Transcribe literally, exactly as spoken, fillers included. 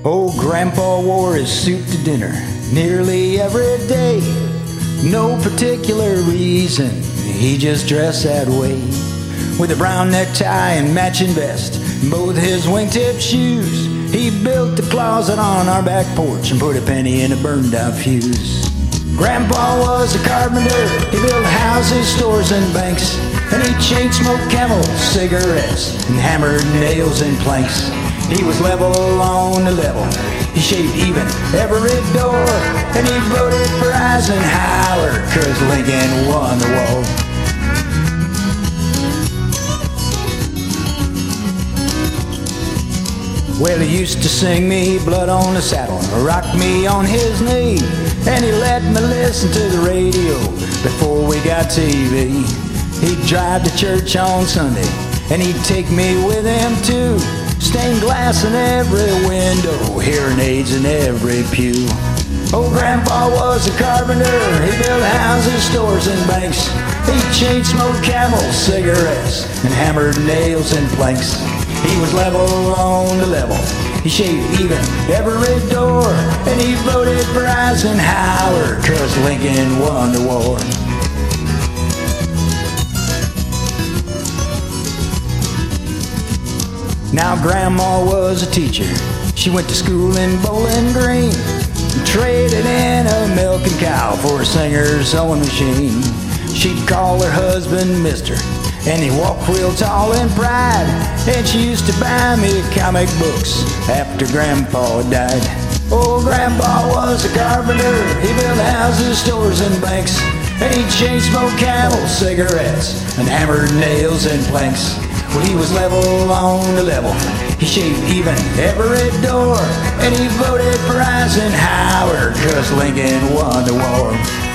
Old Grandpa wore his suit to dinner nearly every day. No particular reason, he just dressed that way. With a brown necktie and matching vest, and both his wingtip shoes, he built a closet on our back porch and put a penny in a burned out fuse. Grandpa was a carpenter, he built houses, stores, and banks, and he chain smoked Camel cigarettes and hammered nails and planks. He was level on the level, he shaved even every door, and he voted for Eisenhower 'cause Lincoln won the war. Well, he used to sing me Blood on the Saddle, rock me on his knee, and he let me listen to the radio before we got T V. He'd drive to church on Sunday, and he'd take me with him too. Stained glass in every window, hearing aids in every pew. Old Grandpa was a carpenter, he built houses, stores, and banks. He chain smoked Camel cigarettes and hammered nails and planks. He was level on the level, he shaved even every door, and he voted for Eisenhower 'cause Lincoln won the war. Now Grandma was a teacher, she went to school in Bowling Green, and traded in a milking cow for a Singer sewing machine. She'd call her husband Mister, and he walked real tall in pride, and she used to buy me comic books after Grandpa died. Old Grandpa was a carpenter, he built houses, stores, and banks, and he chain smoked Camel cigarettes and hammered nails and planks. Well, he was level on the level, he shaved even every door, and he voted for Eisenhower 'cause Lincoln won the war.